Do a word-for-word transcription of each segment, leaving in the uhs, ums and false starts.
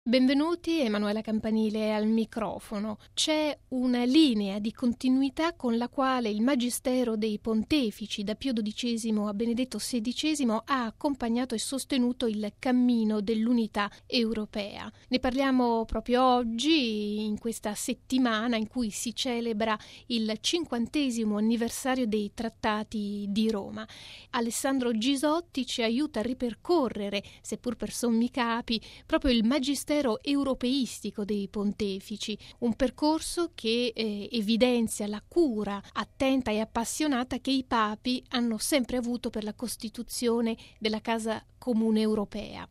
Benvenuti, Emanuela Campanile al microfono. C'è una linea di continuità con la quale il magistero dei pontefici da Pio dodicesimo a Benedetto sedicesimo ha accompagnato e sostenuto il cammino dell'unità europea. Ne parliamo proprio oggi, in questa settimana in cui si celebra il cinquantesimo anniversario dei Trattati di Roma. Alessandro Gisotti ci aiuta a ripercorrere, seppur per sommi capi, proprio il magistero europeistico dei pontefici, un percorso che eh, evidenzia la cura attenta e appassionata che i papi hanno sempre avuto per la costituzione della Casa Comune Europea.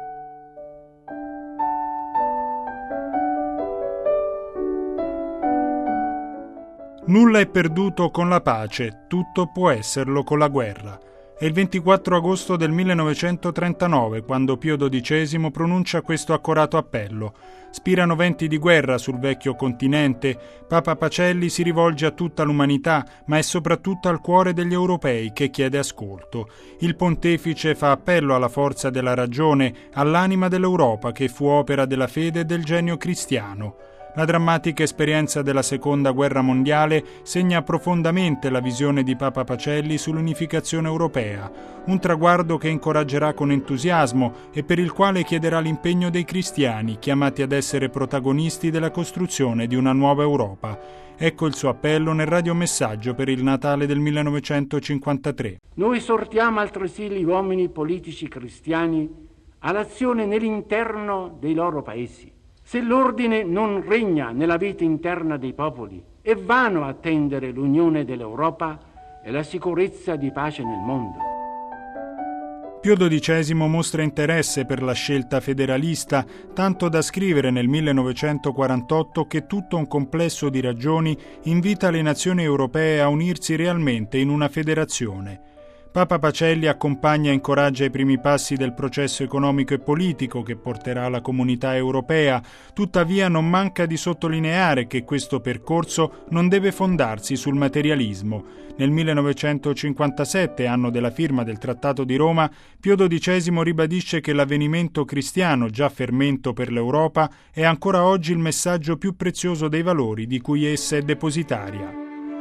Nulla è perduto con la pace, tutto può esserlo con la guerra. È il ventiquattro agosto del millenovecentotrentanove quando Pio dodicesimo pronuncia questo accorato appello. Spirano venti di guerra sul vecchio continente. Papa Pacelli si rivolge a tutta l'umanità, ma è soprattutto al cuore degli europei che chiede ascolto. Il pontefice fa appello alla forza della ragione, all'anima dell'Europa che fu opera della fede e del genio cristiano. La drammatica esperienza della Seconda Guerra Mondiale segna profondamente la visione di Papa Pacelli sull'unificazione europea, un traguardo che incoraggerà con entusiasmo e per il quale chiederà l'impegno dei cristiani, chiamati ad essere protagonisti della costruzione di una nuova Europa. Ecco il suo appello nel radiomessaggio per il Natale del millenovecentocinquantatré. Noi esortiamo altresì gli uomini politici cristiani all'azione nell'interno dei loro paesi. Se l'ordine non regna nella vita interna dei popoli, è vano attendere l'unione dell'Europa e la sicurezza di pace nel mondo. Pio dodicesimo mostra interesse per la scelta federalista, tanto da scrivere nel millenovecentoquarantotto che tutto un complesso di ragioni invita le nazioni europee a unirsi realmente in una federazione. Papa Pacelli accompagna e incoraggia i primi passi del processo economico e politico che porterà la comunità europea, tuttavia non manca di sottolineare che questo percorso non deve fondarsi sul materialismo. Nel millenovecentocinquantasette, anno della firma del Trattato di Roma, Pio dodicesimo ribadisce che l'avvenimento cristiano, già fermento per l'Europa, è ancora oggi il messaggio più prezioso dei valori di cui essa è depositaria.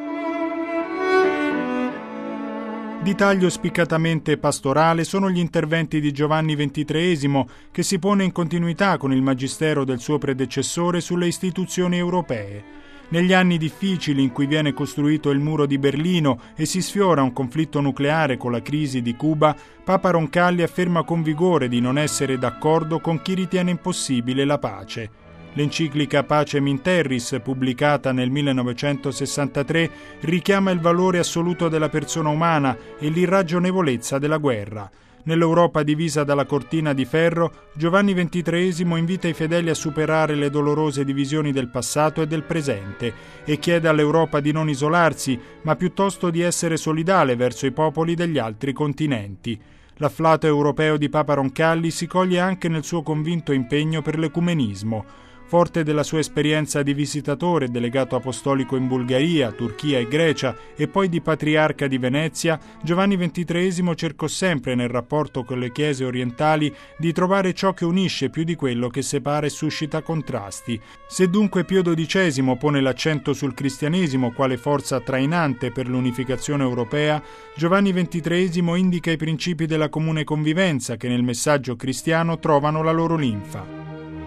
Di taglio spiccatamente pastorale sono gli interventi di Giovanni ventitreesimo, che si pone in continuità con il magistero del suo predecessore sulle istituzioni europee. Negli anni difficili in cui viene costruito il muro di Berlino e si sfiora un conflitto nucleare con la crisi di Cuba, Papa Roncalli afferma con vigore di non essere d'accordo con chi ritiene impossibile la pace. L'enciclica Pacem in Terris, pubblicata nel millenovecentosessantatré, richiama il valore assoluto della persona umana e l'irragionevolezza della guerra. Nell'Europa divisa dalla cortina di ferro, Giovanni ventitreesimo invita i fedeli a superare le dolorose divisioni del passato e del presente e chiede all'Europa di non isolarsi, ma piuttosto di essere solidale verso i popoli degli altri continenti. L'afflato europeo di Papa Roncalli si coglie anche nel suo convinto impegno per l'ecumenismo. Forte della sua esperienza di visitatore e delegato apostolico in Bulgaria, Turchia e Grecia e poi di patriarca di Venezia, Giovanni ventitreesimo cercò sempre nel rapporto con le chiese orientali di trovare ciò che unisce più di quello che separa e suscita contrasti. Se dunque Pio dodicesimo pone l'accento sul cristianesimo quale forza trainante per l'unificazione europea, Giovanni ventitreesimo indica i principi della comune convivenza che nel messaggio cristiano trovano la loro linfa.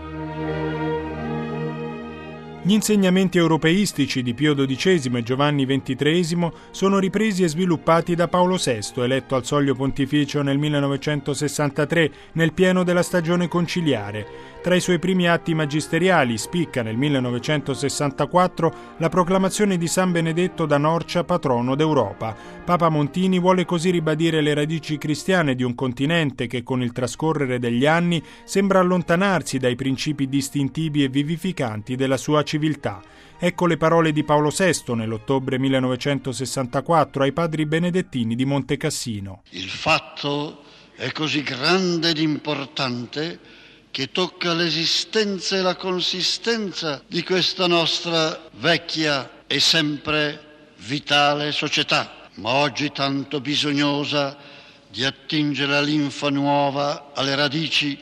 Gli insegnamenti europeistici di Pio dodicesimo e Giovanni ventitreesimo sono ripresi e sviluppati da Paolo sesto, eletto al Soglio Pontificio nel millenovecentosessantatré, nel pieno della stagione conciliare. Tra i suoi primi atti magisteriali spicca nel millenovecentosessantaquattro la proclamazione di San Benedetto da Norcia patrono d'Europa. Papa Montini vuole così ribadire le radici cristiane di un continente che con il trascorrere degli anni sembra allontanarsi dai principi distintivi e vivificanti della sua civiltà. Ecco le parole di Paolo sesto nell'ottobre millenovecentosessantaquattro ai padri benedettini di Monte Cassino. Il fatto è così grande ed importante che tocca l'esistenza e la consistenza di questa nostra vecchia e sempre vitale società, ma oggi tanto bisognosa di attingere la linfa nuova alle radici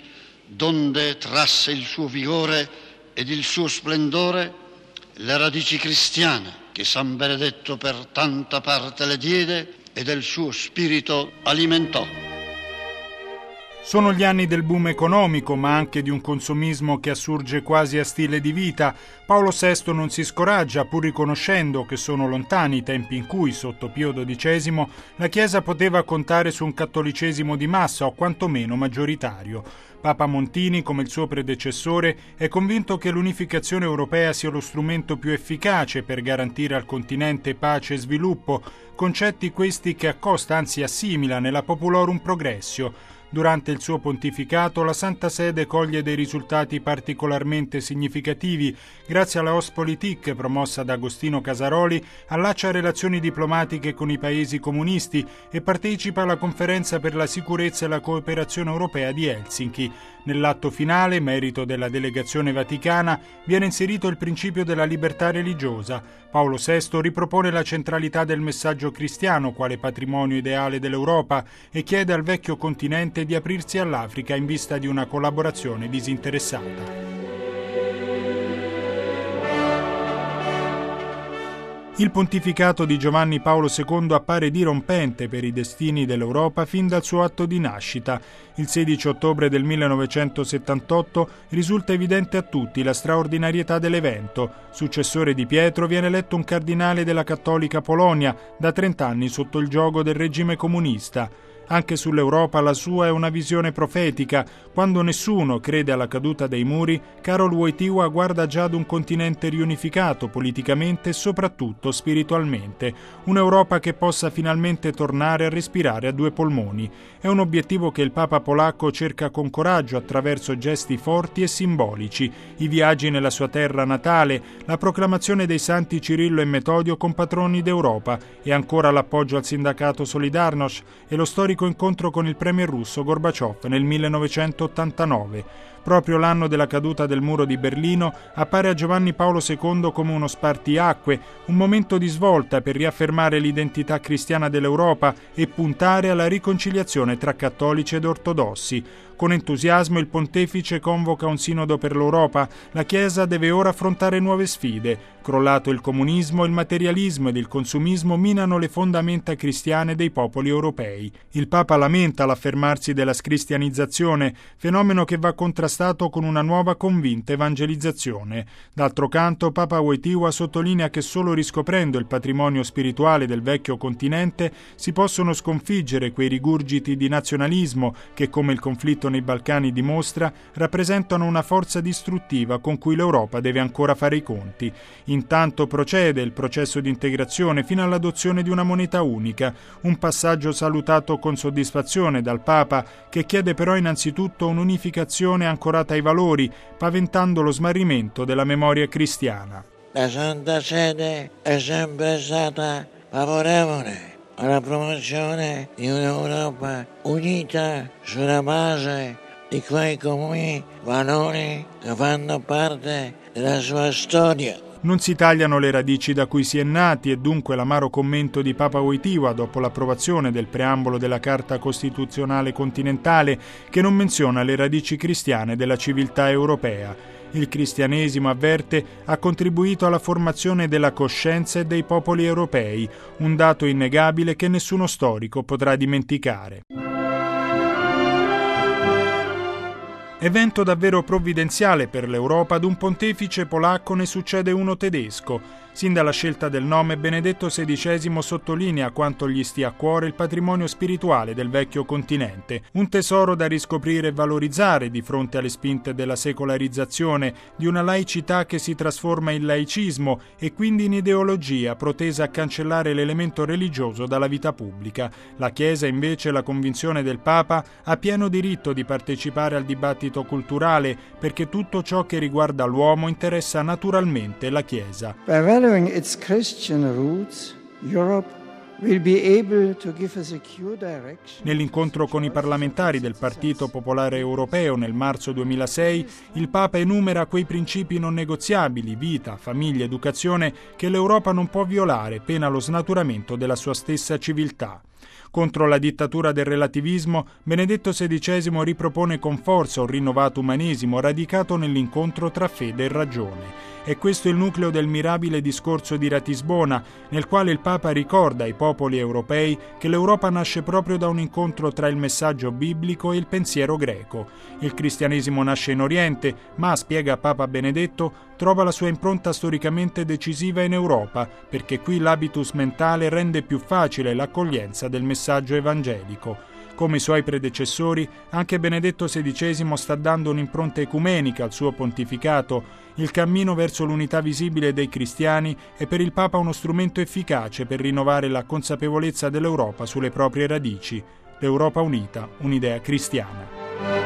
donde trasse il suo vigore ed il suo splendore, le radici cristiane che San Benedetto per tanta parte le diede e del suo spirito alimentò. Sono gli anni del boom economico, ma anche di un consumismo che assurge quasi a stile di vita. Paolo sesto non si scoraggia, pur riconoscendo che sono lontani i tempi in cui, sotto Pio dodicesimo, la Chiesa poteva contare su un cattolicesimo di massa o quantomeno maggioritario. Papa Montini, come il suo predecessore, è convinto che l'unificazione europea sia lo strumento più efficace per garantire al continente pace e sviluppo, concetti questi che accosta, anzi assimila nella Populorum Progressio. Durante il suo pontificato la Santa Sede coglie dei risultati particolarmente significativi. Grazie alla Ostpolitik promossa da Agostino Casaroli, allaccia relazioni diplomatiche con i paesi comunisti e partecipa alla Conferenza per la sicurezza e la cooperazione europea di Helsinki. Nell'atto finale, merito della delegazione vaticana, viene inserito il principio della libertà religiosa. Paolo sesto ripropone la centralità del messaggio cristiano quale patrimonio ideale dell'Europa e chiede al vecchio continente di aprirsi all'Africa in vista di una collaborazione disinteressata. Il pontificato di Giovanni Paolo secondo appare dirompente per i destini dell'Europa fin dal suo atto di nascita. Il sedici ottobre del millenovecentosettantotto risulta evidente a tutti la straordinarietà dell'evento. Successore di Pietro viene eletto un cardinale della cattolica Polonia, da trent'anni sotto il giogo del regime comunista. Anche sull'Europa la sua è una visione profetica. Quando nessuno crede alla caduta dei muri, Karol Wojtyła guarda già ad un continente riunificato politicamente e soprattutto spiritualmente. Un'Europa che possa finalmente tornare a respirare a due polmoni. È un obiettivo che il Papa polacco cerca con coraggio attraverso gesti forti e simbolici. I viaggi nella sua terra natale, la proclamazione dei santi Cirillo e Metodio compatroni d'Europa e ancora l'appoggio al sindacato Solidarnosc e lo storico incontro con il premier russo Gorbaciov nel millenovecentottantanove. Proprio l'anno della caduta del muro di Berlino appare a Giovanni Paolo secondo come uno spartiacque, un momento di svolta per riaffermare l'identità cristiana dell'Europa e puntare alla riconciliazione tra cattolici ed ortodossi. Con entusiasmo il pontefice convoca un sinodo per l'Europa. La Chiesa deve ora affrontare nuove sfide. Crollato il comunismo, il materialismo ed il consumismo minano le fondamenta cristiane dei popoli europei. Il Papa lamenta l'affermarsi della scristianizzazione, fenomeno che va contrastato con una nuova convinta evangelizzazione. D'altro canto, Papa Wojtyła sottolinea che solo riscoprendo il patrimonio spirituale del vecchio continente si possono sconfiggere quei rigurgiti di nazionalismo che, come il conflitto nei Balcani dimostra, rappresentano una forza distruttiva con cui l'Europa deve ancora fare i conti. Intanto procede il processo di integrazione fino all'adozione di una moneta unica, un passaggio salutato con soddisfazione dal Papa, che chiede però innanzitutto un'unificazione ancorata ai valori, paventando lo smarrimento della memoria cristiana. La Santa Sede è sempre stata favorevole alla promozione di un'Europa unita sulla base di quei comuni valori che fanno parte della sua storia. Non si tagliano le radici da cui si è nati e dunque l'amaro commento di Papa Wojtyła dopo l'approvazione del preambolo della Carta Costituzionale Continentale che non menziona le radici cristiane della civiltà europea. Il cristianesimo, avverte, ha contribuito alla formazione della coscienza e dei popoli europei, un dato innegabile che nessuno storico potrà dimenticare. Evento davvero provvidenziale per l'Europa, ad un pontefice polacco ne succede uno tedesco. Sin dalla scelta del nome, Benedetto sedicesimo sottolinea quanto gli stia a cuore il patrimonio spirituale del vecchio continente, un tesoro da riscoprire e valorizzare di fronte alle spinte della secolarizzazione, di una laicità che si trasforma in laicismo e quindi in ideologia protesa a cancellare l'elemento religioso dalla vita pubblica. La Chiesa, invece, la convinzione del Papa, ha pieno diritto di partecipare al dibattito culturale perché tutto ciò che riguarda l'uomo interessa naturalmente la Chiesa. By valuing its Christian roots, Europe will be able to give a secure direction. Nell'incontro con i parlamentari del Partito Popolare Europeo nel marzo duemilasei, il Papa enumera quei principi non negoziabili, vita, famiglia, educazione, che l'Europa non può violare, pena lo snaturamento della sua stessa civiltà. Contro la dittatura del relativismo, Benedetto sedicesimo ripropone con forza un rinnovato umanesimo radicato nell'incontro tra fede e ragione. E questo è il nucleo del mirabile discorso di Ratisbona, nel quale il Papa ricorda ai popoli europei che l'Europa nasce proprio da un incontro tra il messaggio biblico e il pensiero greco. Il cristianesimo nasce in Oriente, ma, spiega Papa Benedetto, trova la sua impronta storicamente decisiva in Europa, perché qui l'habitus mentale rende più facile l'accoglienza del messaggio evangelico. Come i suoi predecessori, anche Benedetto sedicesimo sta dando un'impronta ecumenica al suo pontificato. Il cammino verso l'unità visibile dei cristiani è per il Papa uno strumento efficace per rinnovare la consapevolezza dell'Europa sulle proprie radici. L'Europa unita, un'idea cristiana.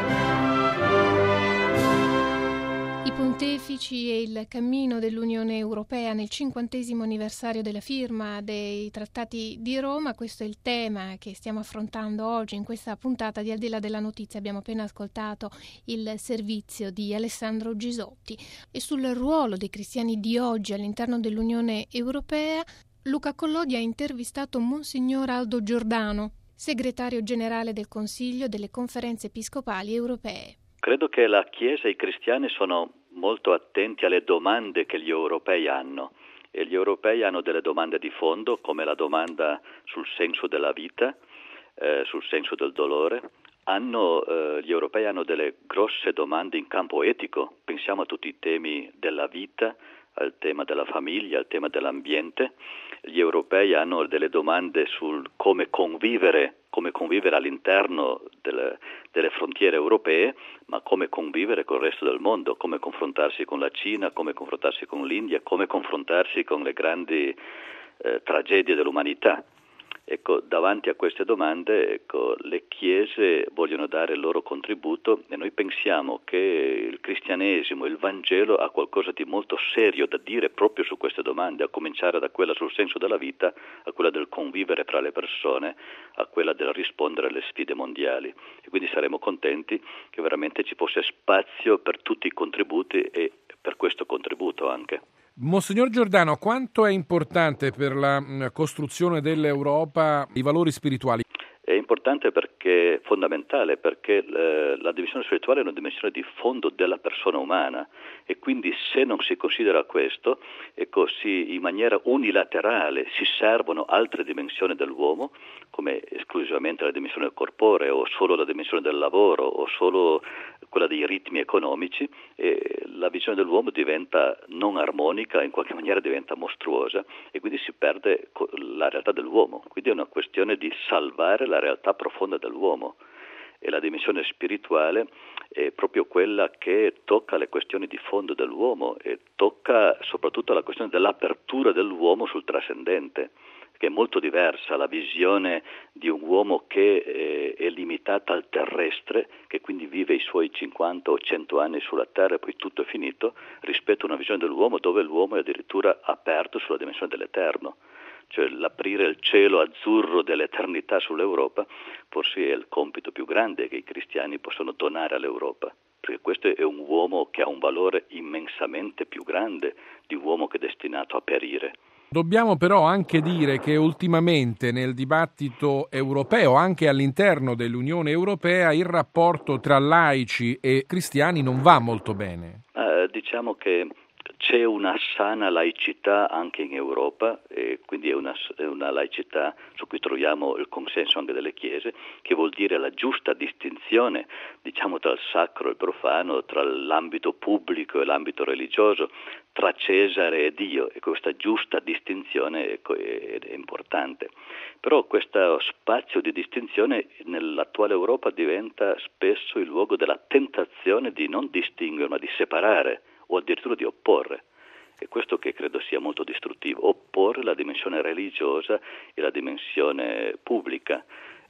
I pontefici e il cammino dell'Unione Europea nel cinquantesimo anniversario della firma dei Trattati di Roma, questo è il tema che stiamo affrontando oggi in questa puntata di Al di là della notizia. Abbiamo appena ascoltato il servizio di Alessandro Gisotti e sul ruolo dei cristiani di oggi all'interno dell'Unione Europea Luca Collodi ha intervistato Monsignor Aldo Giordano, segretario generale del Consiglio delle Conferenze Episcopali Europee. Credo che la Chiesa e i cristiani sono molto attenti alle domande che gli europei hanno, e gli europei hanno delle domande di fondo, come la domanda sul senso della vita, eh, sul senso del dolore. Hanno, eh, gli europei hanno delle grosse domande in campo etico, pensiamo a tutti i temi della vita, al tema della famiglia, al tema dell'ambiente. Gli europei hanno delle domande sul come convivere, come convivere all'interno delle, delle frontiere europee, ma come convivere col resto del mondo, come confrontarsi con la Cina, come confrontarsi con l'India, come confrontarsi con le grandi eh, tragedie dell'umanità. Ecco, davanti a queste domande, ecco, le chiese vogliono dare il loro contributo e noi pensiamo che il cristianesimo, il Vangelo ha qualcosa di molto serio da dire proprio su queste domande, a cominciare da quella sul senso della vita, a quella del convivere tra le persone, a quella del rispondere alle sfide mondiali. E quindi saremo contenti che veramente ci fosse spazio per tutti i contributi e per questo contributo anche. Monsignor Giordano, quanto è importante per la costruzione dell'Europa i valori spirituali? È importante perché è fondamentale, perché eh, la dimensione spirituale è una dimensione di fondo della persona umana e quindi se non si considera questo, ecco, si, in maniera unilaterale si servono altre dimensioni dell'uomo, come esclusivamente la dimensione corporea o solo la dimensione del lavoro o solo quella dei ritmi economici, e la visione dell'uomo diventa non armonica, in qualche maniera diventa mostruosa e quindi si perde la realtà dell'uomo. Quindi è una questione di salvare la realtà profonda dell'uomo, e la dimensione spirituale è proprio quella che tocca le questioni di fondo dell'uomo e tocca soprattutto la questione dell'apertura dell'uomo sul trascendente, che è molto diversa la visione di un uomo che eh, è limitata al terrestre, che quindi vive i suoi cinquanta o cento anni sulla terra e poi tutto è finito, rispetto a una visione dell'uomo dove l'uomo è addirittura aperto sulla dimensione dell'eterno. Cioè l'aprire il cielo azzurro dell'eternità sull'Europa forse è il compito più grande che i cristiani possono donare all'Europa, perché questo è un uomo che ha un valore immensamente più grande di un uomo che è destinato a perire. Dobbiamo però anche dire che ultimamente nel dibattito europeo, anche all'interno dell'Unione Europea, il rapporto tra laici e cristiani non va molto bene. Eh, diciamo che c'è una sana laicità anche in Europa, e quindi è una, è una laicità su cui troviamo il consenso anche delle chiese, che vuol dire la giusta distinzione, diciamo, tra il sacro e il profano, tra l'ambito pubblico e l'ambito religioso, tra Cesare e Dio, e questa giusta distinzione è, è, è importante. Però questo spazio di distinzione nell'attuale Europa diventa spesso il luogo della tentazione di non distinguere, ma di separare, o addirittura di opporre. E questo che credo sia molto distruttivo, opporre la dimensione religiosa e la dimensione pubblica.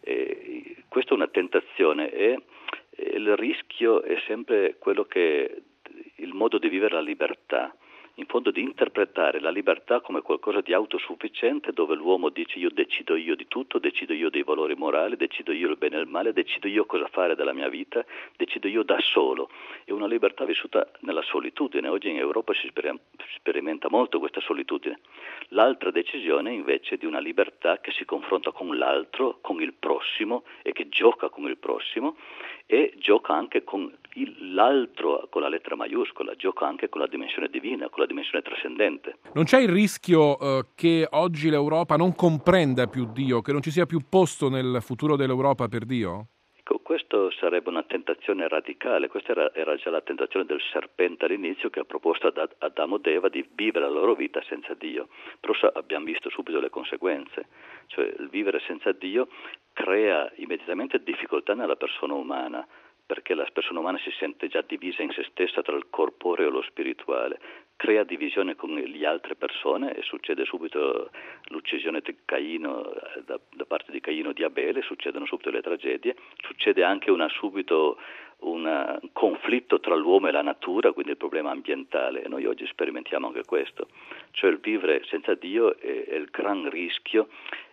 E questa è una tentazione e, e il rischio è sempre quello che il modo di vivere la libertà. in fondo di interpretare la libertà come qualcosa di autosufficiente, dove l'uomo dice io decido io di tutto, decido io dei valori morali, decido io il bene e il male, decido io cosa fare della mia vita, decido io da solo. È una libertà vissuta nella solitudine. Oggi in Europa si sperimenta molto questa solitudine. L'altra decisione invece è di una libertà che si confronta con l'altro, con il prossimo, e che gioca con il prossimo e gioca anche con il, l'altro con la lettera maiuscola, gioca anche con la dimensione divina, con la dimensione trascendente. Non c'è il rischio eh, che oggi l'Europa non comprenda più Dio, che non ci sia più posto nel futuro dell'Europa per Dio? Ecco, questo sarebbe una tentazione radicale. Questa era, era già la tentazione del serpente all'inizio, che ha proposto ad Adamo ed Eva di vivere la loro vita senza Dio. Però abbiamo visto subito le conseguenze. Cioè il vivere senza Dio crea immediatamente difficoltà nella persona umana, perché la persona umana si sente già divisa in se stessa tra il corporeo e lo spirituale, crea divisione con le altre persone e succede subito l'uccisione di Caino, da, da parte di Caino di Abele, succedono subito le tragedie, succede anche una subito un conflitto tra l'uomo e la natura, quindi il problema ambientale, e noi oggi sperimentiamo anche questo, cioè il vivere senza Dio è, è il gran rischio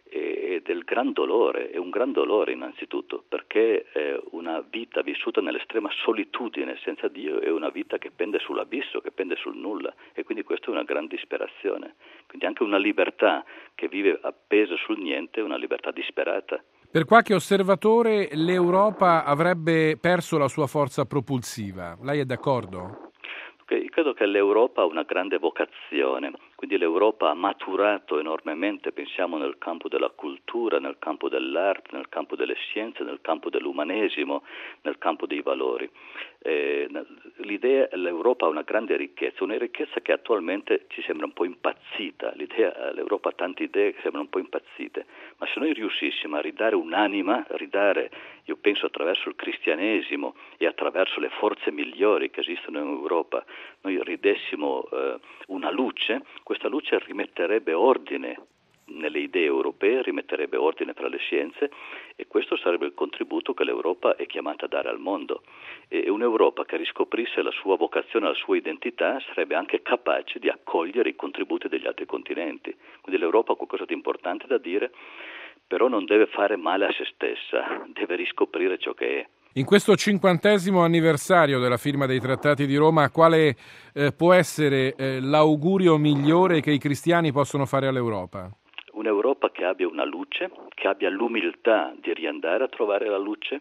e del gran dolore, è un gran dolore innanzitutto, perché è una vita vissuta nell'estrema solitudine senza Dio è una vita che pende sull'abisso, che pende sul nulla, e quindi questa è una gran disperazione. Quindi anche una libertà che vive appesa sul niente è una libertà disperata. Per qualche osservatore l'Europa avrebbe perso la sua forza propulsiva. Lei è d'accordo? Io credo che l'Europa ha una grande vocazione, quindi l'Europa ha maturato enormemente, pensiamo nel campo della cultura, nel campo dell'arte, nel campo delle scienze, nel campo dell'umanesimo, nel campo dei valori. Eh, l'idea, l'Europa ha una grande ricchezza, una ricchezza che attualmente ci sembra un po' impazzita, l'idea, l'Europa ha tante idee che sembrano un po' impazzite, ma se noi riuscissimo a ridare un'anima, ridare, io penso attraverso il cristianesimo e attraverso le forze migliori che esistono in Europa, noi ridessimo eh, una luce, questa luce rimetterebbe ordine nelle idee europee, rimetterebbe ordine fra le scienze, e questo sarebbe il contributo che l'Europa è chiamata a dare al mondo. E un'Europa che riscoprisse la sua vocazione, la sua identità, sarebbe anche capace di accogliere i contributi degli altri continenti. Quindi l'Europa ha qualcosa di importante da dire, però non deve fare male a se stessa, deve riscoprire ciò che è. In questo cinquantesimo anniversario della firma dei Trattati di Roma, quale eh, può essere eh, l'augurio migliore che i cristiani possono fare all'Europa? Un'Europa che abbia una luce, che abbia l'umiltà di riandare a trovare la luce,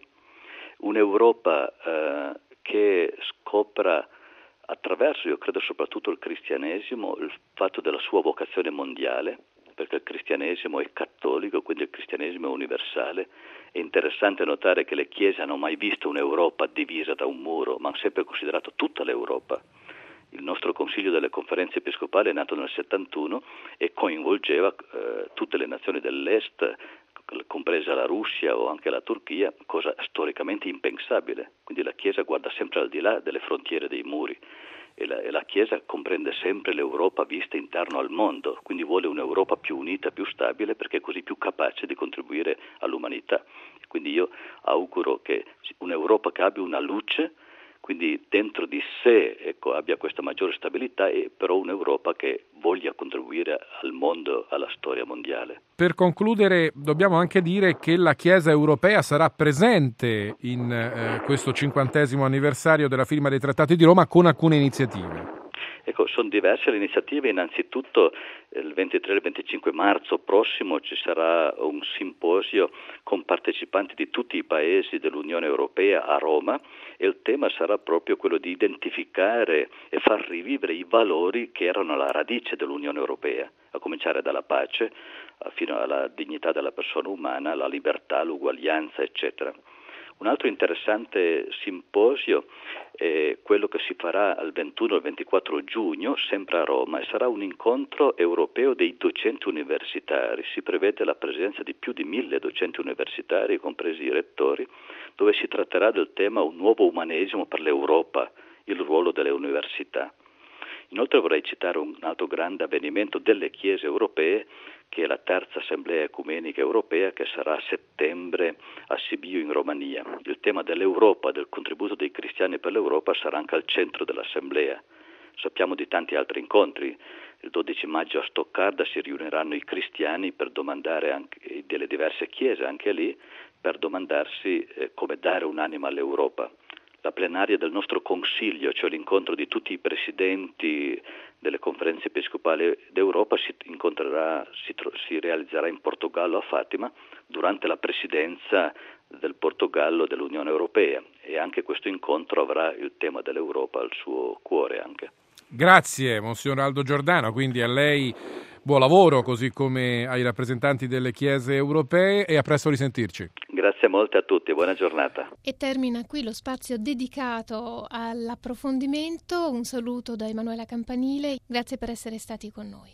un'Europa eh, che scopra attraverso, io credo soprattutto il cristianesimo, il fatto della sua vocazione mondiale, perché il cristianesimo è cattolico, quindi il cristianesimo è universale. È interessante notare che le chiese hanno mai visto un'Europa divisa da un muro, ma hanno sempre considerato tutta l'Europa. Il nostro Consiglio delle Conferenze Episcopali è nato nel settantuno e coinvolgeva eh, tutte le nazioni dell'Est, compresa la Russia o anche la Turchia, cosa storicamente impensabile. Quindi la Chiesa guarda sempre al di là delle frontiere dei muri. E la, e la Chiesa comprende sempre l'Europa vista interno al mondo, quindi vuole un'Europa più unita, più stabile, perché è così più capace di contribuire all'umanità. Quindi io auguro che un'Europa che abbia una luce, quindi dentro di sé ecco, abbia questa maggiore stabilità, e però un'Europa che voglia contribuire al mondo, alla storia mondiale. Per concludere, dobbiamo anche dire che la Chiesa europea sarà presente in eh, questo cinquantesimo anniversario della firma dei Trattati di Roma con alcune iniziative. Ecco, sono diverse le iniziative. Innanzitutto il ventitré e il venticinque marzo prossimo ci sarà un simposio con partecipanti di tutti i paesi dell'Unione Europea a Roma, e il tema sarà proprio quello di identificare e far rivivere i valori che erano alla radice dell'Unione Europea, a cominciare dalla pace fino alla dignità della persona umana, la libertà, l'uguaglianza, eccetera. Un altro interessante simposio è quello che si farà al ventuno e al ventiquattro giugno, sempre a Roma, e sarà un incontro europeo dei docenti universitari. Si prevede la presenza di più di mille docenti universitari, compresi i rettori, dove si tratterà del tema un nuovo umanesimo per l'Europa, il ruolo delle università. Inoltre vorrei citare un altro grande avvenimento delle chiese europee, che è la terza Assemblea Ecumenica Europea, che sarà a settembre a Sibiu in Romania. Il tema dell'Europa, del contributo dei cristiani per l'Europa, sarà anche al centro dell'Assemblea. sappiamo di tanti altri incontri. Il dodici maggio a Stoccarda si riuniranno i cristiani per domandare anche delle diverse chiese, anche lì, per domandarsi eh, come dare un'anima all'Europa. La plenaria del nostro consiglio, cioè l'incontro di tutti i presidenti delle conferenze episcopali d'Europa, si incontrerà, si, si realizzerà in Portogallo a Fatima durante la presidenza del Portogallo dell'Unione Europea, e anche questo incontro avrà il tema dell'Europa al suo cuore anche. Grazie, Monsignor Aldo Giordano, quindi a lei buon lavoro, così come ai rappresentanti delle chiese europee, e a presto risentirci. Grazie molte a tutti e buona giornata. E termina qui lo spazio dedicato all'approfondimento. Un saluto da Emanuela Campanile, grazie per essere stati con noi.